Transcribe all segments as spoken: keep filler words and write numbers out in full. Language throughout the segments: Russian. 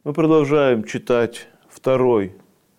Мы продолжаем читать второй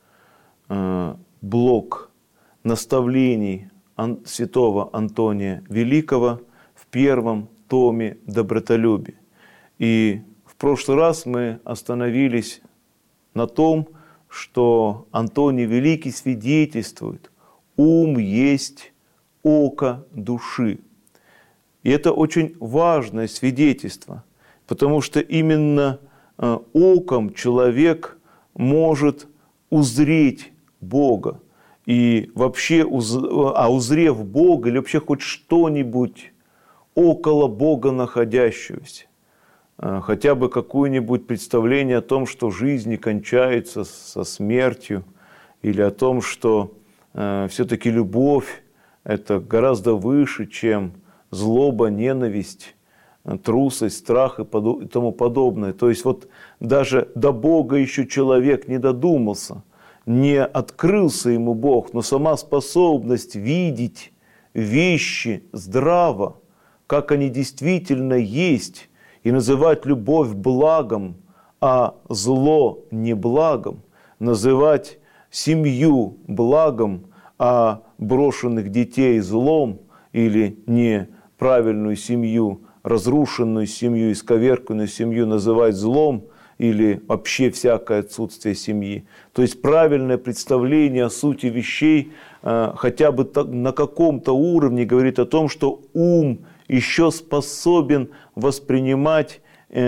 э, блок наставлений Ан- святого Антония Великого в первом томе «Добротолюбие». И в прошлый раз мы остановились на том, что Антоний Великий свидетельствует: ум есть око души. И это очень важное свидетельство, потому что именно оком человек может узреть Бога. И вообще, а узрев Бога, или вообще хоть что-нибудь около Бога находящегося, хотя бы какое-нибудь представление о том, что жизнь не кончается со смертью, или о том, что э, все-таки любовь – это гораздо выше, чем злоба, ненависть, трусость, страх и тому подобное. То есть вот даже до Бога еще человек не додумался, не открылся ему Бог, но сама способность видеть вещи здраво, как они действительно есть, и называть любовь благом, а зло не благом, называть семью благом, а брошенных детей злом, или неправильную семью, разрушенную семью, исковерканную семью называть злом, или вообще всякое отсутствие семьи. То есть правильное представление о сути вещей хотя бы на каком-то уровне говорит о том, что ум еще способен воспринимать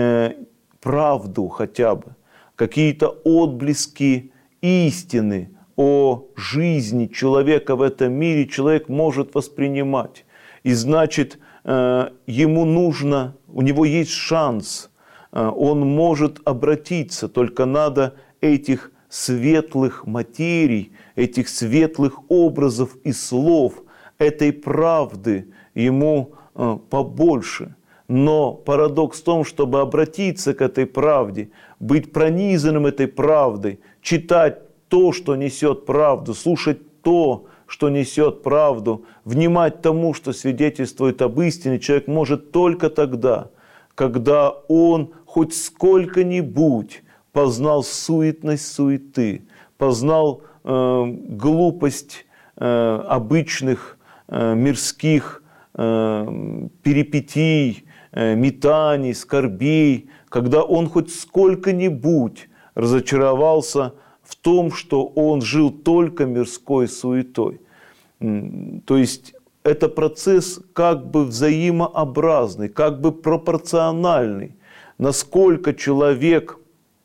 правду хотя бы, какие-то отблески истины о жизни человека в этом мире человек может воспринимать. И значит, ему нужно, у него есть шанс, он может обратиться, только надо этих светлых материй, этих светлых образов и слов, этой правды ему побольше. Но парадокс в том, чтобы обратиться к этой правде, быть пронизанным этой правдой, читать то, что несет правду, слушать то, что несет правду, внимать тому, что свидетельствует об истине, человек может только тогда, когда он хоть сколько-нибудь познал суетность суеты, познал э, глупость э, обычных э, мирских э, перипетий, э, метаний, скорбей, когда он хоть сколько-нибудь разочаровался в том, что он жил только мирской суетой. То есть это процесс как бы взаимообразный, как бы пропорциональный. Насколько человек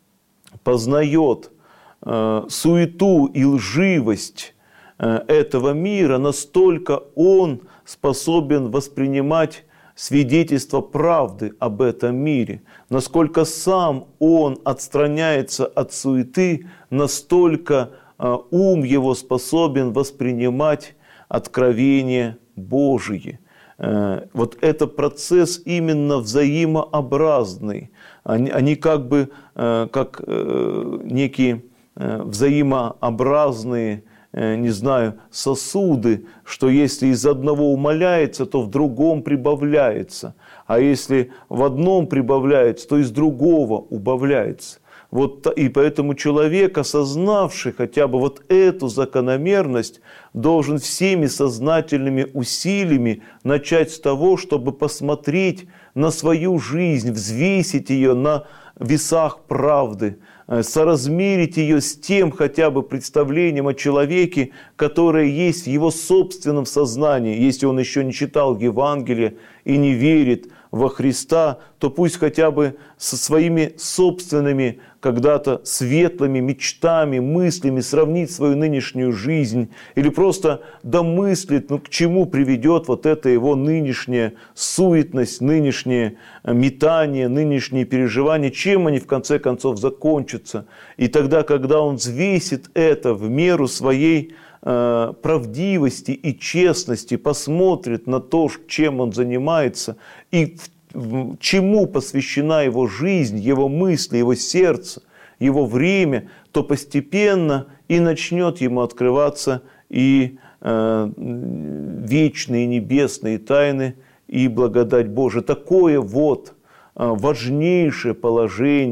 познает э, суету и лживость э, этого мира, настолько он способен воспринимать свидетельство правды об этом мире. Насколько сам он отстраняется от суеты, настолько э, ум его способен воспринимать откровение Божие. Э, вот это процесс именно взаимообразный. Они, они как бы э, как э, некие э, взаимообразные, не знаю, сосуды, что если из одного умаляется, то в другом прибавляется, а если в одном прибавляется, то из другого убавляется. Вот, и поэтому человек, осознавший хотя бы вот эту закономерность, должен всеми сознательными усилиями начать с того, чтобы посмотреть на свою жизнь, взвесить ее на весах правды, соразмерить ее с тем хотя бы представлением о человеке, которое есть в его собственном сознании. Если он еще не читал Евангелие и не верит во Христа, то пусть хотя бы со своими собственными когда-то светлыми мечтами, мыслями сравнить свою нынешнюю жизнь или просто домыслит, ну, к чему приведет вот эта его нынешняя суетность, нынешнее метание, нынешние переживания, чем они в конце концов закончатся. И тогда, когда он взвесит это в меру своей э, правдивости и честности, посмотрит на то, чем он занимается и чему посвящена его жизнь, его мысли, его сердце, его время, то постепенно и начнет ему открываться и э, вечные небесные тайны, и благодать Божия. Такое вот э, важнейшее положение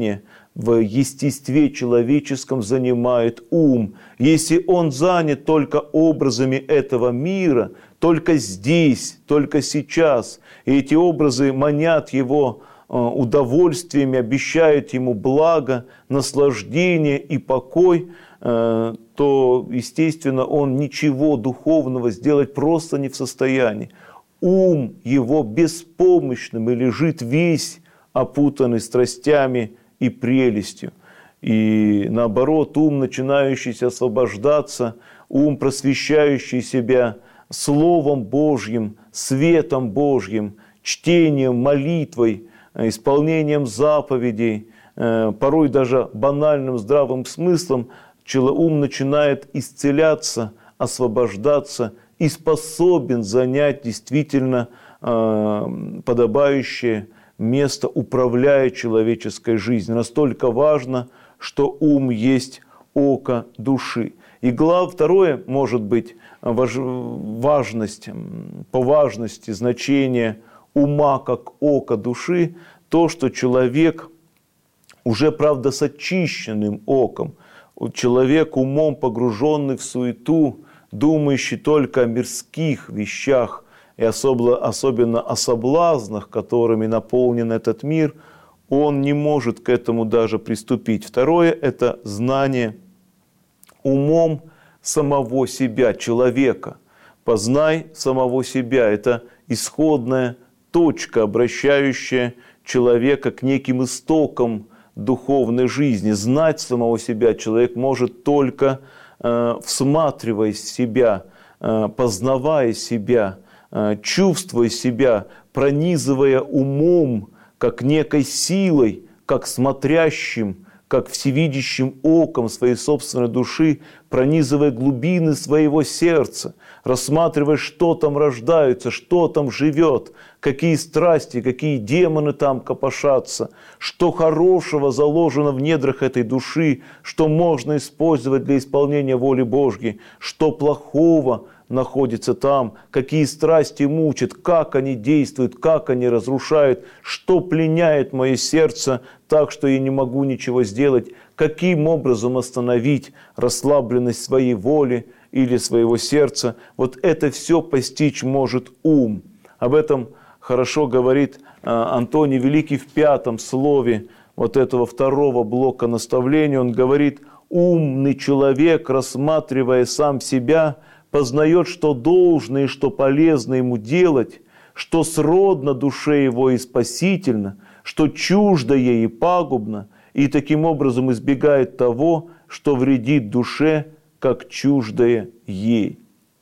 в естестве человеческом занимает ум. Если он занят только образами этого мира, только здесь, только сейчас, и эти образы манят его удовольствиями, обещают ему благо, наслаждение и покой, то, естественно, он ничего духовного сделать просто не в состоянии. Ум его беспомощным и лежит весь опутанный страстями и прелестью. И наоборот, ум, начинающийся освобождаться, ум, просвещающий себя Словом Божьим, светом Божьим, чтением, молитвой, исполнением заповедей, порой даже банальным здравым смыслом, ум начинает исцеляться, освобождаться и способен занять действительно подобающее место, управляя человеческой жизнью. Настолько важно, что ум есть око души. И глав, второе, может быть, важ, важность, по важности, значение ума как ока души, то, что человек уже, правда, с очищенным оком, человек умом погруженный в суету, думающий только о мирских вещах, и особенно, особенно о соблазнах, которыми наполнен этот мир, он не может к этому даже приступить. Второе – это знание умом самого себя, человека. Познай самого себя – это исходная точка, обращающая человека к неким истокам духовной жизни. Знать самого себя человек может только э, всматриваясь в себя, э, познавая себя, чувствуя себя, пронизывая умом, как некой силой, как смотрящим, как всевидящим оком своей собственной души, пронизывая глубины своего сердца, рассматривая, что там рождается, что там живет, какие страсти, какие демоны там копошатся, что хорошего заложено в недрах этой души, что можно использовать для исполнения воли Божьей, что плохого находится там, какие страсти мучат, как они действуют, как они разрушают, что пленяет мое сердце так, что я не могу ничего сделать, каким образом остановить расслабленность своей воли или своего сердца. Вот это все постичь может ум. Об этом хорошо говорит Антоний Великий в пятом слове вот этого второго блока наставления. Он говорит: умный человек, рассматривая сам себя, познает, что должно и что полезно ему делать, что сродно душе его и спасительно, что чуждо ей и пагубно, и таким образом избегает того, что вредит душе, как чуждое ей.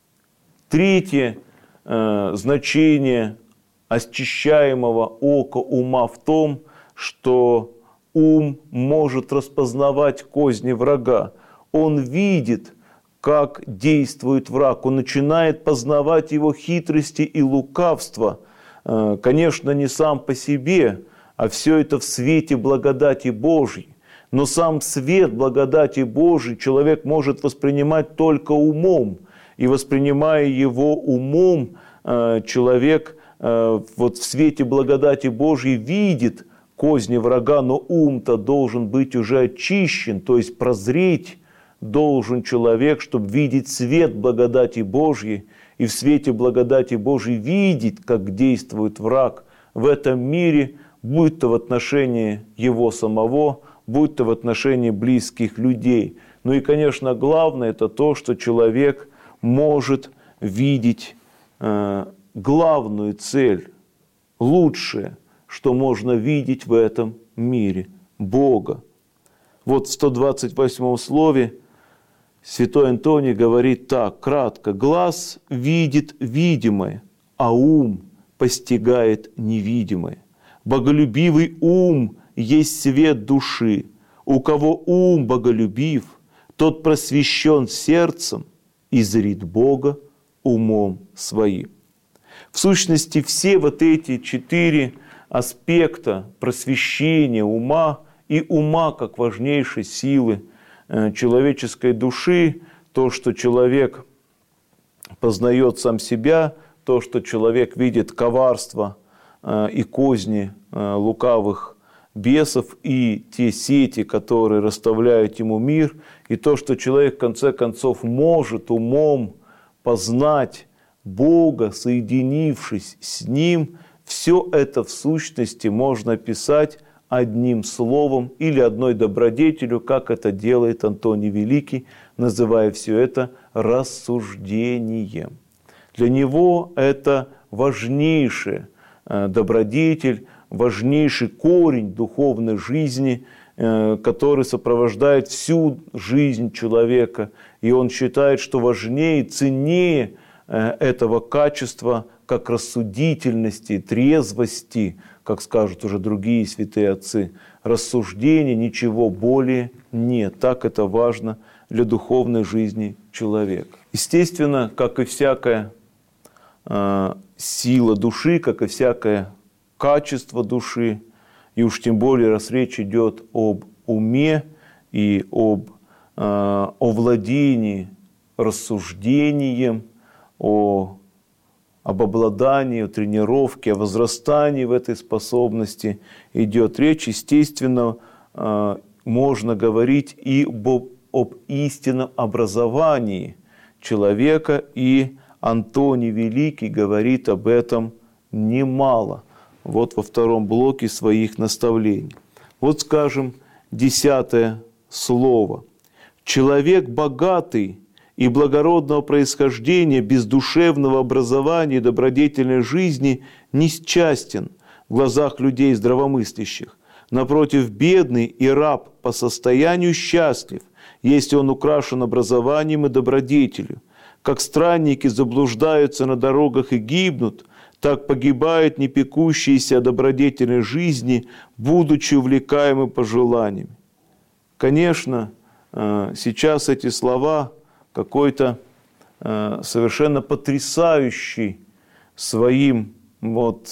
Третье э, значение очищаемого ока ума в том, что ум может распознавать козни врага. Он видит, как действует враг, он начинает познавать его хитрости и лукавства. Конечно, не сам по себе, а все это в свете благодати Божьей. Но сам свет благодати Божьей человек может воспринимать только умом. И воспринимая его умом, человек вот в свете благодати Божьей видит козни врага, но ум-то должен быть уже очищен, то есть прозреть должен человек, чтобы видеть свет благодати Божьей и в свете благодати Божьей видеть, как действует враг в этом мире, будь то в отношении его самого, будь то в отношении близких людей. Ну и, конечно, главное – это то, что человек может видеть э, главную цель, лучшее, что можно видеть в этом мире – Бога. Вот в сто двадцать восьмом слове святой Антоний говорит так, кратко: «Глаз видит видимое, а ум постигает невидимое. Боголюбивый ум есть свет души. У кого ум боголюбив, тот просвещен сердцем и зрит Бога умом своим». В сущности, все вот эти четыре аспекта просвещения ума и ума как важнейшей силы человеческой души, то, что человек познает сам себя, то, что человек видит коварство и козни лукавых бесов и те сети, которые расставляют ему мир, и то, что человек в конце концов может умом познать Бога, соединившись с Ним, все это в сущности можно описать одним словом или одной добродетелью, как это делает Антоний Великий, называя все это рассуждением. Для него это важнейший добродетель, важнейший корень духовной жизни, который сопровождает всю жизнь человека. И он считает, что важнее, ценнее этого качества, как рассудительности, трезвости, как скажут уже другие святые отцы, рассуждения, ничего более нет. Так это важно для духовной жизни человека. Естественно, как и всякая э, сила души, как и всякое качество души, и уж тем более, раз речь идет об уме и об э, овладении рассуждением, о, об обладании, о тренировке, о возрастании в этой способности идет речь. Естественно, э, можно говорить и об, об истинном образовании человека, и Антоний Великий говорит об этом немало. Вот во втором блоке своих наставлений. Вот, скажем, десятое слово. «Человек богатый и благородного происхождения, без душевного образования и добродетельной жизни несчастен в глазах людей здравомыслящих. Напротив, бедный и раб по состоянию счастлив, если он украшен образованием и добродетелью. Как странники заблуждаются на дорогах и гибнут, так погибают непекущиеся о добродетельной жизни, будучи увлекаемы пожеланиями». Конечно, сейчас эти слова какой-то совершенно потрясающий своим вот,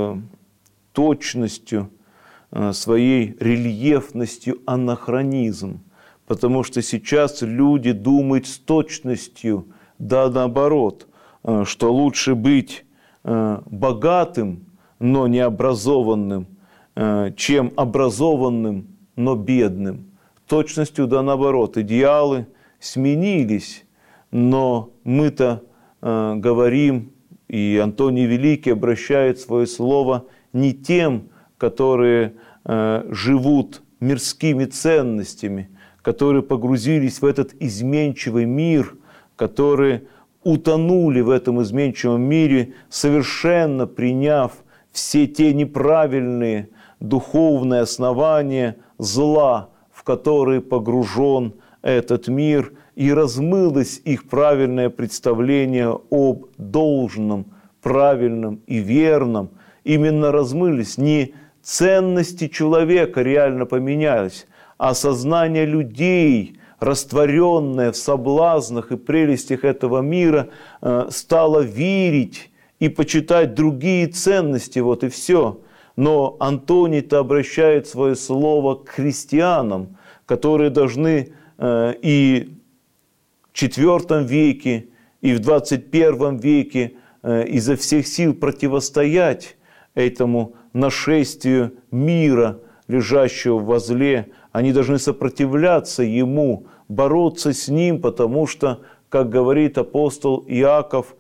точностью, своей рельефностью анахронизм. Потому что сейчас люди думают с точностью, да наоборот, что лучше быть богатым, но необразованным, чем образованным, но бедным. Точностью да наоборот. Идеалы сменились, но мы-то э, говорим, и Антоний Великий обращает свое слово не тем, которые э, живут мирскими ценностями, которые погрузились в этот изменчивый мир, которые утонули в этом изменчивом мире, совершенно приняв все те неправильные духовные основания зла, в которые погружен этот мир, и размылось их правильное представление об должном, правильном и верном. Именно размылись, не ценности человека реально поменялись, а сознание людей, растворенное в соблазнах и прелестях этого мира, стало верить и почитать другие ценности, вот и все. Но Антоний-то обращает свое слово к христианам, которые должны и в четвёртом веке, и в двадцать первом веке изо всех сил противостоять этому нашествию мира, лежащего возле. Они должны сопротивляться ему, бороться с ним, потому что, как говорит апостол Иаков,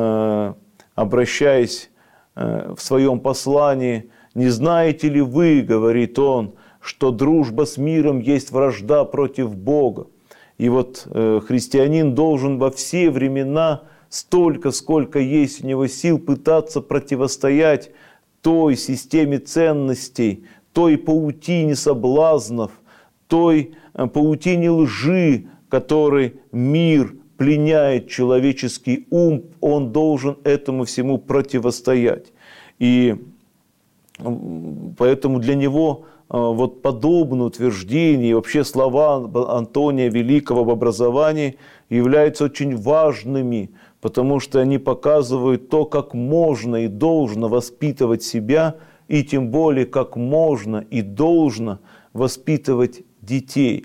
обращаясь в своем послании, «Не знаете ли вы, — говорит он, — что дружба с миром есть вражда против Бога?» И вот э, христианин должен во все времена, столько, сколько есть у него сил, пытаться противостоять той системе ценностей, той паутине соблазнов, той э, паутине лжи, которой мир пленяет человеческий ум. Он должен этому всему противостоять. И поэтому для него вот подобное утверждение и вообще слова Антония Великого об образовании являются очень важными, потому что они показывают то, как можно и должно воспитывать себя, и тем более, как можно и должно воспитывать детей.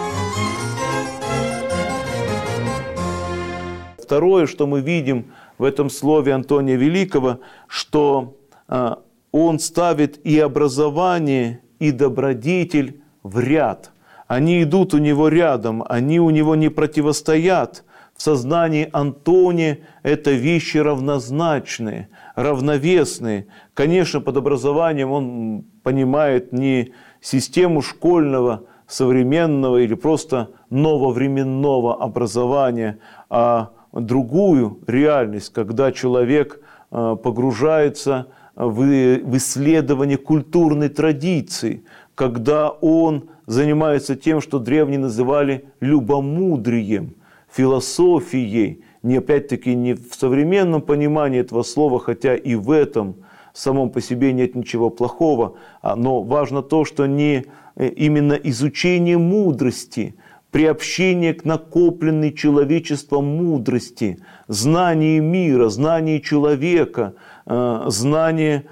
Второе, что мы видим в этом слове Антония Великого, что он ставит и образование, и добродетель в ряд. Они идут у него рядом, они у него не противостоят. В сознании Антония это вещи равнозначные, равновесные. Конечно, под образованием он понимает не систему школьного, современного или просто нововременного образования, а другую реальность, когда человек погружается в исследование культурной традиции, когда он занимается тем, что древние называли любомудрием, философией, не опять-таки не в современном понимании этого слова, хотя и в этом самом по себе нет ничего плохого, но важно то, что не именно изучение мудрости, приобщение к накопленной человечеством мудрости, знание мира, знание человека, знание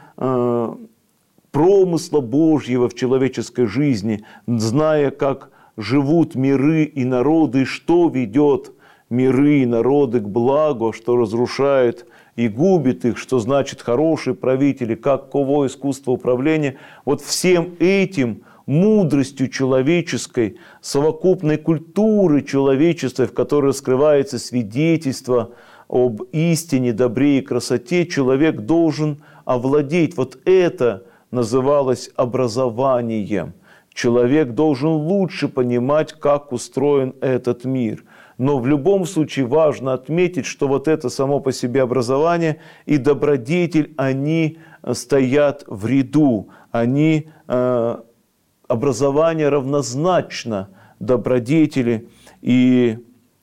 промысла Божьего в человеческой жизни, зная, как живут миры и народы, и что ведет миры и народы к благу, что разрушает и губит их, что значит хорошие правители, каково искусство управления. Вот всем этим мудростью человеческой, совокупной культуры человечества, в которой раскрывается свидетельство об истине, добре и красоте, человек должен овладеть. Вот это называлось образованием. Человек должен лучше понимать, как устроен этот мир. Но в любом случае важно отметить, что вот это само по себе образование и добродетель, они стоят в ряду. Они, э, образование равнозначно добродетели. И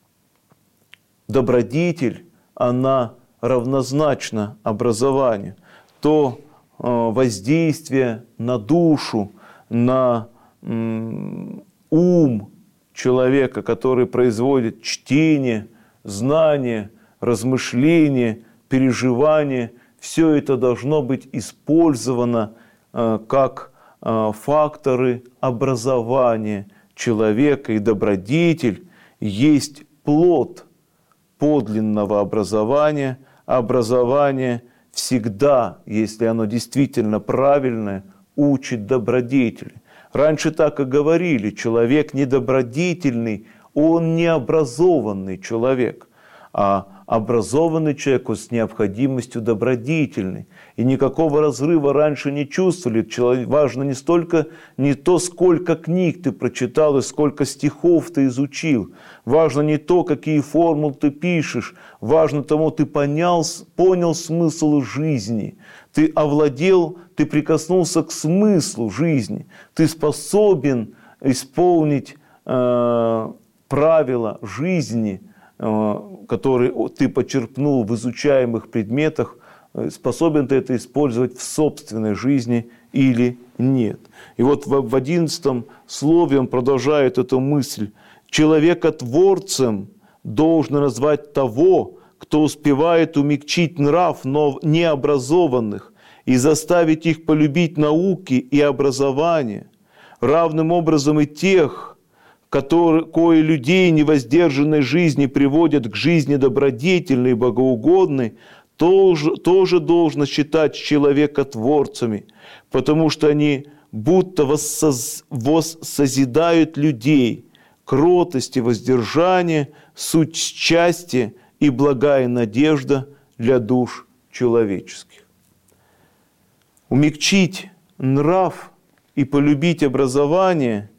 добродетель, она равнозначна образованию. То э, воздействие на душу, на м, ум человека, который производит чтение, знание, размышление, переживание, все это должно быть использовано э, как э, факторы образования человека, и добродетель есть плод подлинного образования. Образование всегда, если оно действительно правильное, учит добродетели. Раньше так и говорили: человек недобродетельный, он необразованный человек. А образованный человек с необходимостью добродетельный. И никакого разрыва раньше не чувствовали. Человек, важно не столько, не то, сколько книг ты прочитал и сколько стихов ты изучил. Важно не то, какие формулы ты пишешь. Важно тому, ты понял, понял смысл жизни. Ты овладел, ты прикоснулся к смыслу жизни. Ты способен исполнить э, правила жизни, который ты почерпнул в изучаемых предметах, способен ты это использовать в собственной жизни или нет. И вот в одиннадцатом слове он продолжает эту мысль. Человекотворцем должно назвать того, кто успевает умягчить нрав необразованных и заставить их полюбить науки и образование, равным образом и тех, которые, кое людей невоздержанной жизни приводят к жизни добродетельной и богоугодной, тоже, тоже должно считать человекотворцами, потому что они будто воссоз, воссозидают людей, кротость и воздержание, суть счастья и благая надежда для душ человеческих. Умягчить нрав и полюбить образование,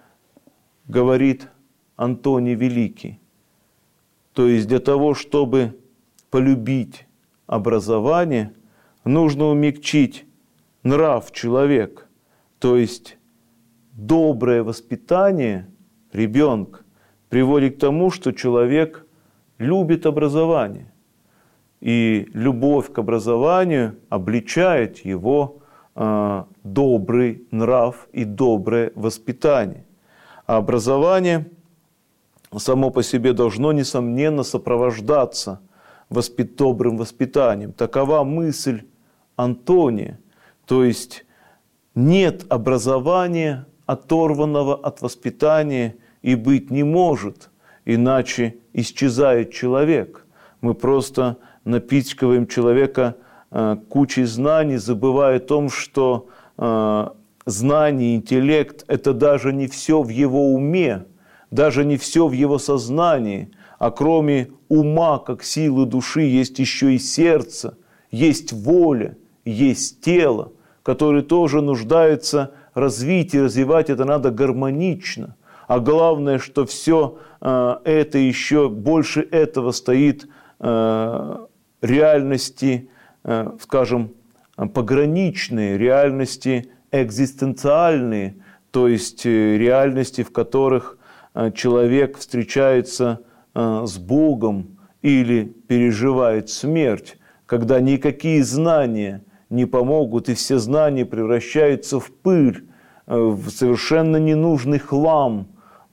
говорит Антоний Великий. То есть для того, чтобы полюбить образование, нужно умягчить нрав человека. То есть доброе воспитание ребенка приводит к тому, что человек любит образование. И любовь к образованию обличает его э, добрый нрав и доброе воспитание. А образование само по себе должно, несомненно, сопровождаться воспит... добрым воспитанием. Такова мысль Антония. То есть нет образования, оторванного от воспитания, и быть не может, иначе исчезает человек. Мы просто напичкиваем человека э, кучей знаний, забывая о том, что э, знание, интеллект – это даже не все в его уме, даже не все в его сознании, а кроме ума, как силы души, есть еще и сердце, есть воля, есть тело, которые тоже нуждаются в развитии, развивать это надо гармонично. А главное, что все э, это еще больше этого стоит э, реальности, э, скажем, пограничные, реальности экзистенциальные, то есть реальности, в которых человек встречается с Богом или переживает смерть, когда никакие знания не помогут, и все знания превращаются в пыль, в совершенно ненужный хлам,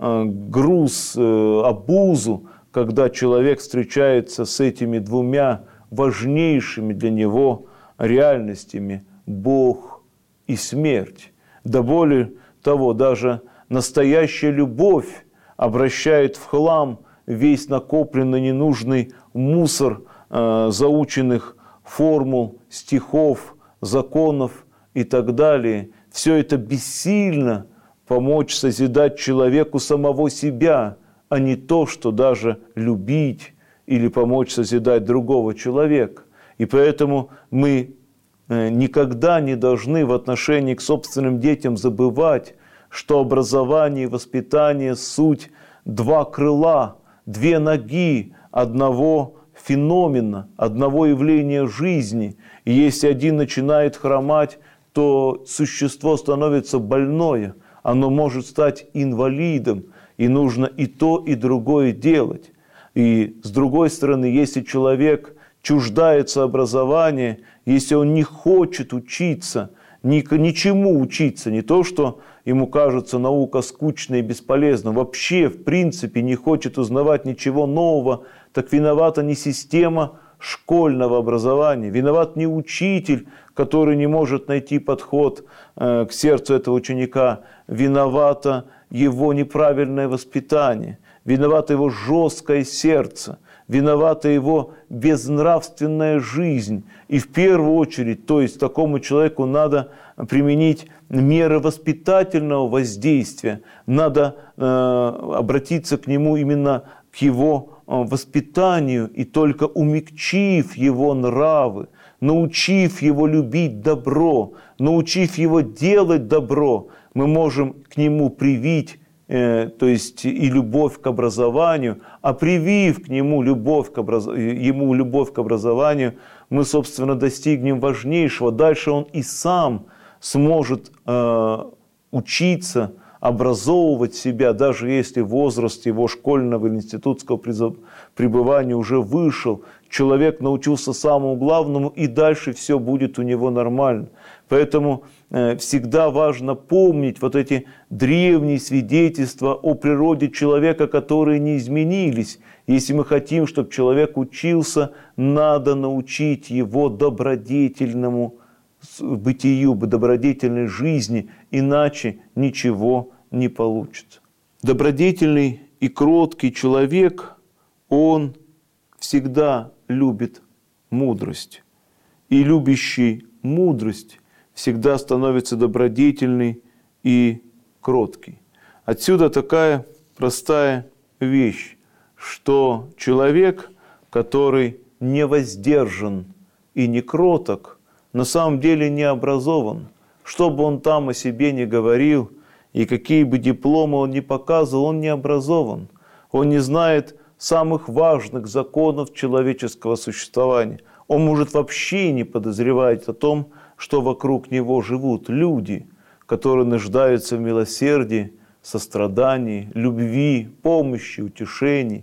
груз, обузу, когда человек встречается с этими двумя важнейшими для него реальностями – Бог и смерть. Да более того, даже настоящая любовь обращает в хлам весь накопленный ненужный мусор э, заученных формул, стихов, законов и так далее. Все это бессильно помочь созидать человеку самого себя, а не то, что даже любить или помочь созидать другого человека. И поэтому мы никогда не должны в отношении к собственным детям забывать, что образование и воспитание – суть два крыла, две ноги одного феномена, одного явления жизни. И если один начинает хромать, то существо становится больное, оно может стать инвалидом, и нужно и то, и другое делать. И с другой стороны, если человек чуждается образования, если он не хочет учиться, ни, ничему учиться, не то, что ему кажется наука скучной и бесполезной, вообще, в принципе, не хочет узнавать ничего нового, так виновата не система школьного образования, виноват не учитель, который не может найти подход э, к сердцу этого ученика, виновато его неправильное воспитание, виновато его жесткое сердце, виновата его безнравственная жизнь. И в первую очередь, то есть такому человеку надо применить меры воспитательного воздействия, надо э, обратиться к нему именно к его э, воспитанию, и только умягчив его нравы, научив его любить добро, научив его делать добро, мы можем к нему привить, то есть и любовь к образованию, а привив к нему любовь к, образ... ему любовь к образованию, мы, собственно, достигнем важнейшего. Дальше он и сам сможет э, учиться, образовывать себя, даже если возраст его школьного или институтского пребывания уже вышел. Человек научился самому главному, и дальше все будет у него нормально. Поэтому э, всегда важно помнить вот эти древние свидетельства о природе человека, которые не изменились. Если мы хотим, чтобы человек учился, надо научить его добродетельному бытию, добродетельной жизни, иначе ничего не получится. Добродетельный и кроткий человек, он всегда любит мудрость. И любящий мудрость всегда становится добродетельный и кроткий. Отсюда такая простая вещь, что человек, который не воздержан и не кроток, на самом деле не образован. Что бы он там о себе не говорил, и какие бы дипломы он ни показывал, он не образован. Он не знает самых важных законов человеческого существования. Он может вообще не подозревать о том, что вокруг него живут люди, которые нуждаются в милосердии, сострадании, любви, помощи, утешении.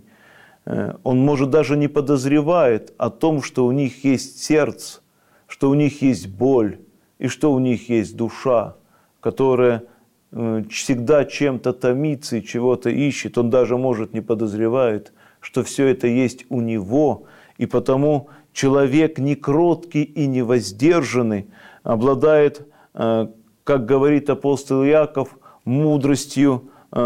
Он, может, даже не подозревает о том, что у них есть сердце, что у них есть боль и что у них есть душа, которая всегда чем-то томится и чего-то ищет. Он даже, может, не подозревает, что все это есть у него, и потому человек не кроткий и не воздержанный обладает, как говорит апостол Иаков, мудростью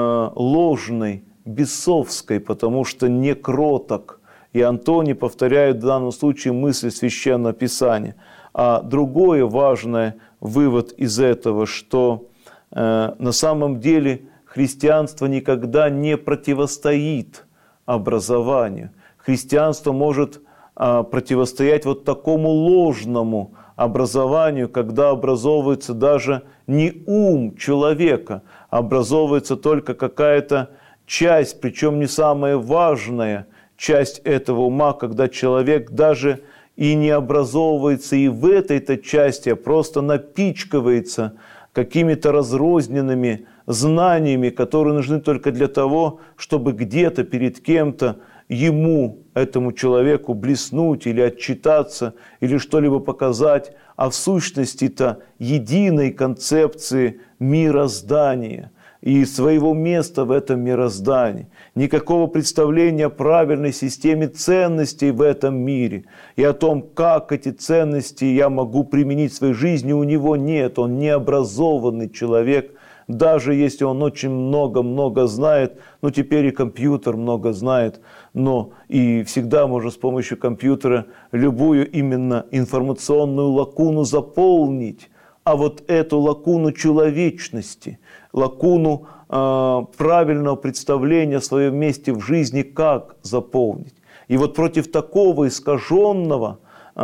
ложной, бесовской, потому что не кроток. И Антоний повторяет в данном случае мысль Священного Писания. А другое важное вывод из этого, что На самом деле христианство никогда не противостоит образованию. Христианство может противостоять вот такому ложному образованию, когда образовывается даже не ум человека, а образовывается только какая-то часть, причем не самая важная часть этого ума, когда человек даже и не образовывается и в этой-то части, а просто напичкивается какими-то разрозненными знаниями, которые нужны только для того, чтобы где-то перед кем-то ему, этому человеку, блеснуть или отчитаться, или что-либо показать, а в сущности-то единой концепции мироздания и своего места в этом мироздании. Никакого представления о правильной системе ценностей в этом мире и о том, как эти ценности я могу применить в своей жизни, у него нет. Он необразованный человек, даже если он очень много-много знает, ну теперь и компьютер много знает, но и всегда можно с помощью компьютера любую именно информационную лакуну заполнить. А вот эту лакуну человечности, лакуну э, правильного представления о своем месте в жизни, как заполнить. И вот против такого искаженного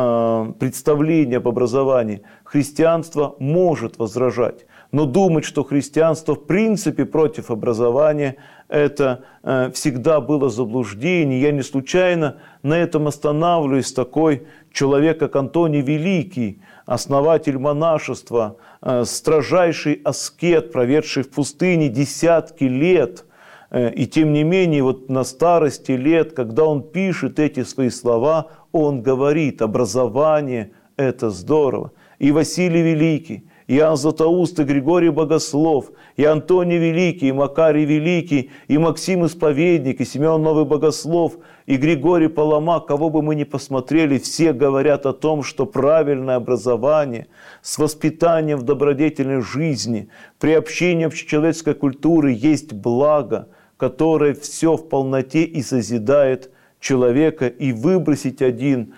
э, представления об образовании христианство может возражать. Но думать, что христианство в принципе против образования, это э, всегда было заблуждение. Я не случайно на этом останавливаюсь. Такой человек, как Антоний Великий, основатель монашества, э, строжайший аскет, проведший в пустыне десятки лет. Э, и тем не менее, вот на старости лет, когда он пишет эти свои слова, он говорит: образование – это здорово. И Василий Великий, и Иоанн Златоуст, и Григорий Богослов, и Антоний Великий, и Макарий Великий, и Максим Исповедник, и Симеон Новый Богослов, и Григорий Палама, кого бы мы ни посмотрели, все говорят о том, что правильное образование с воспитанием в добродетельной жизни, приобщением общечеловеческой культуры есть благо, которое все в полноте и созидает человека, и выбросить один,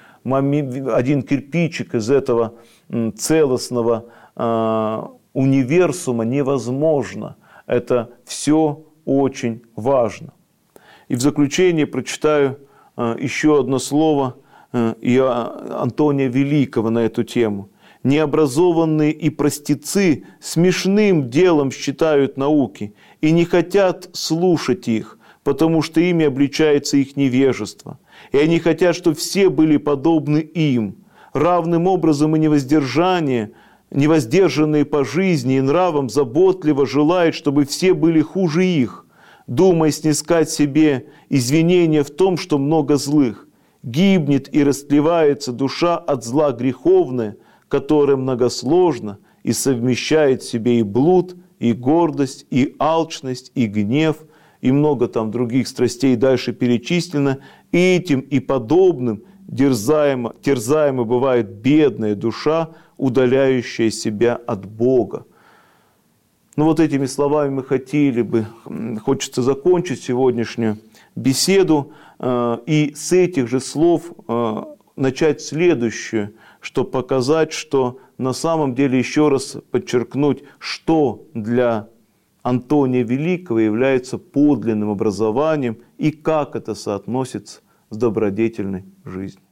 один кирпичик из этого целостного универсума невозможно. Это все очень важно. И в заключение прочитаю еще одно слово Антония Великого на эту тему. «Необразованные и простецы смешным делом считают науки и не хотят слушать их, потому что ими обличается их невежество. И они хотят, чтобы все были подобны им. Равным образом и невоздержание, невоздержанные по жизни и нравам, заботливо желают, чтобы все были хуже их, думая снискать себе извинения в том, что много злых. Гибнет и растлевается душа от зла греховное, которое многосложно и совмещает в себе и блуд, и гордость, и алчность, и гнев, и много там других страстей дальше перечислено. Этим и подобным дерзаемо, терзаемо бывает бедная душа, удаляющая себя от Бога». Ну вот этими словами мы хотели бы, хочется закончить сегодняшнюю беседу и с этих же слов начать следующее, чтобы показать, что на самом деле, еще раз подчеркнуть, что для Антония Великого является подлинным образованием и как это соотносится с добродетельной жизнью.